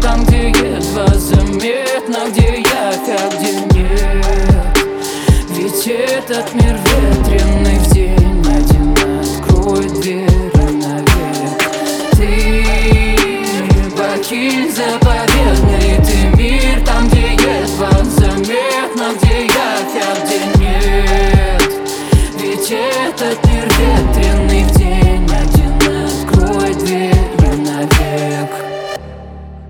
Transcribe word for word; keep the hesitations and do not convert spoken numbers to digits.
там, где едва заметно, где явь, а где нет. Ведь этот мир ветреный, в день один откроет двери навек. Ты покинь заповедный ты мир, там, где едва заметно, где явь, а где нет. Ведь этот мир ветреный.